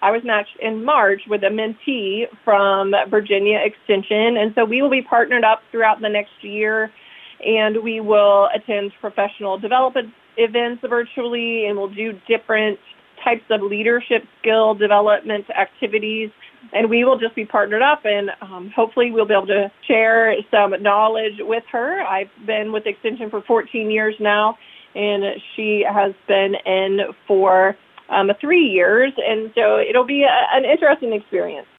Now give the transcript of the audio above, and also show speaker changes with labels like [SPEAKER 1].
[SPEAKER 1] I was matched in March with a mentee from Virginia Extension, and so we will be partnered up throughout the next year, and we will attend professional development events virtually, and we'll do different types of leadership skill development activities, and we will just be partnered up, and hopefully we'll be able to share some knowledge with her. I've been with Extension for 14 years now, and she has been in for 3 years, and so it'll be an interesting experience.